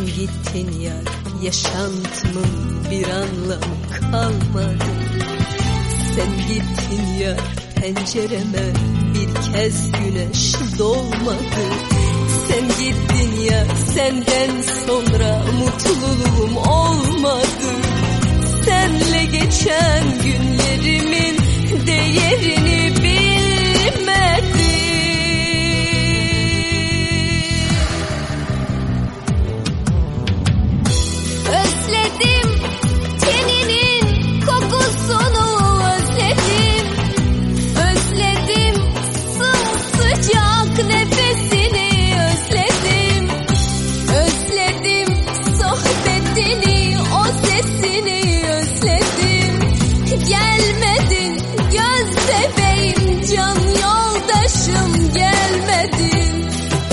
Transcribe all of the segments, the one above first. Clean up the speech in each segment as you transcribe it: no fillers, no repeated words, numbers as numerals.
gittin ya, yaşantımın bir anlamı kalmadı. Sen gittin ya, pencereme bir kez güneş doğmadı. Sen gittin ya, senden sonra mutluluğum olmadı. Senle geçen günlerimin değerini bilmedim. Özledim teninin kokusunu, özledim. Özledim sımsıcak nefesini, özledim. Özledim sohbetini, o sesini, özledim. Gelmedin göz bebeğim, can yoldaşım, gelmedin.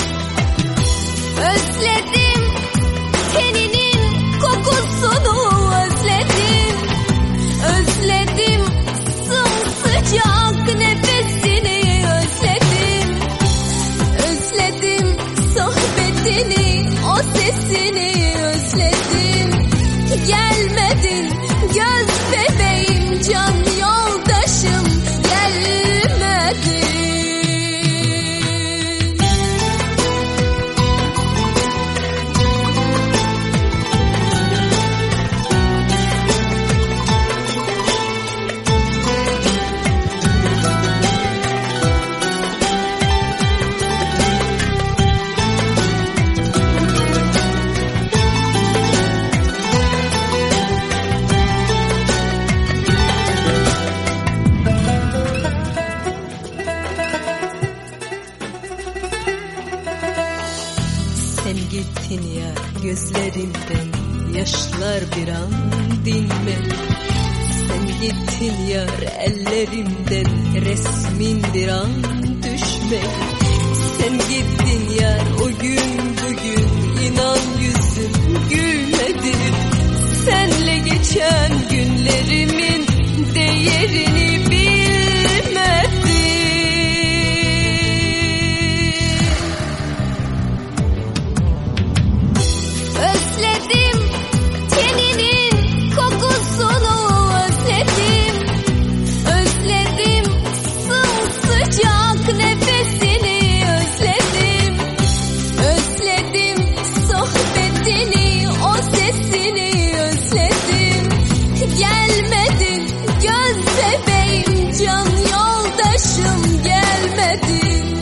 Özledim teninin kokusunu, özledim. Özledim sımsıcak nefesini, özledim. Özledim sohbetini, o sesini, özledim. Gelmedin göz bebeğim, can yoldaşım, gelmedin. Sen gittin ya, gözlerimden yaşlar bir an dinmedi. Sen gittin ya, ellerimden resmin bir an düşmedi. Sen gittin ya, o gün bugün inan yüzüm gülmedi. Senle geçen günlerimin değerini bilmedim. Özledim teninin kokusunu, özledim. Özledim sımsıcak nefesini, özledim. Özledim sohbetini, o sesini, özledim. Gelmedin göz bebeğim, can yoldaşım, gelmedin.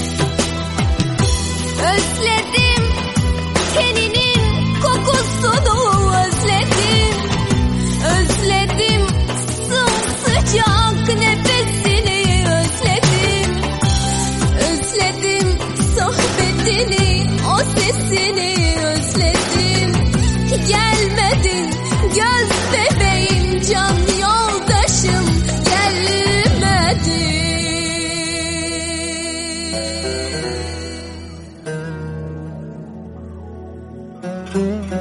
Özledim teninin kokusunu, özledim. Özledim sımsıcak nefesini, özledim. Özledim sohbetini, o sesini, özledim. Gelmedin göz bebeğim, can yoldaşım, gelmedin.